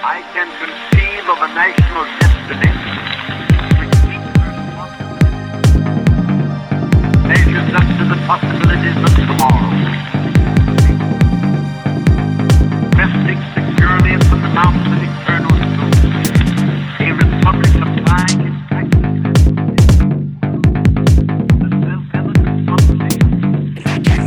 I can conceive of a national destiny which measures up to the possibilities of tomorrow. Resting securely upon the mountain of eternal truth, a republic applying its practices, the self-evident proposition.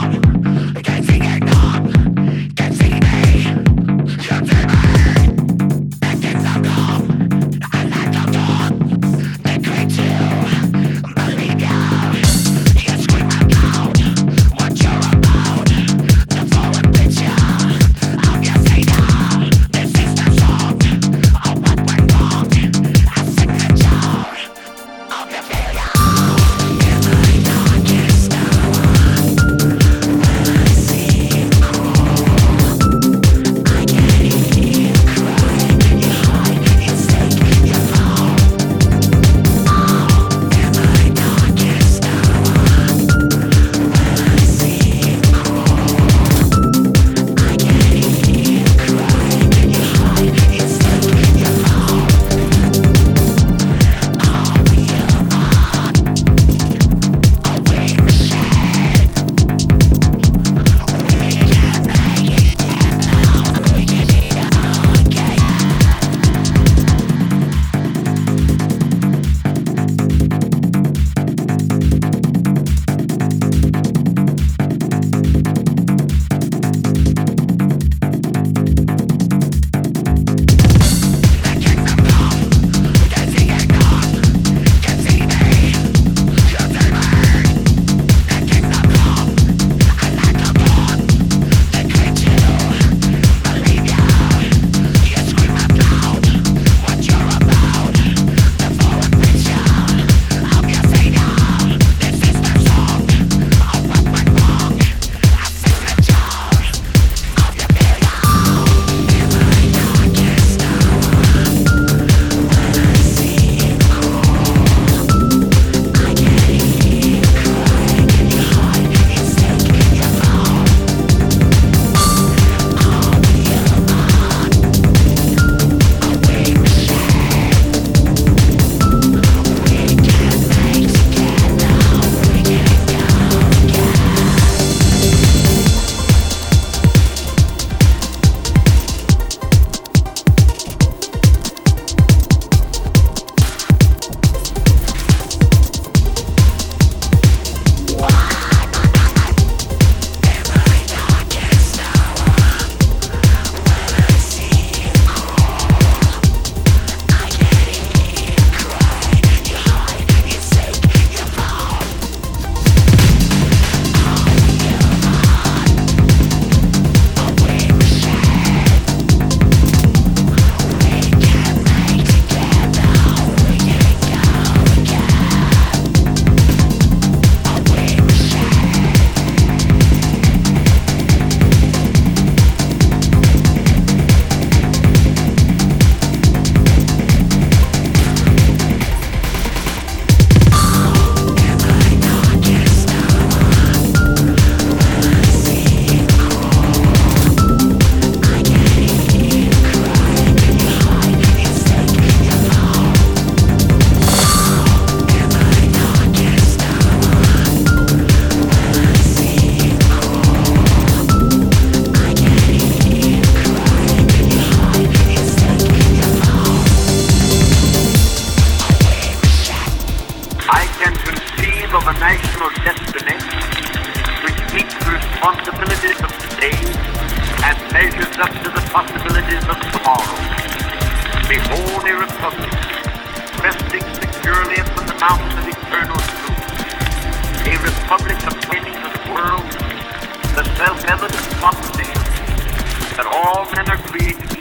Of a national destiny which meets the responsibilities of today and measures up to the possibilities of tomorrow. Behold a republic resting securely upon the mountain of eternal truth, a republic obtaining to the world the self-evident proposition that all men are created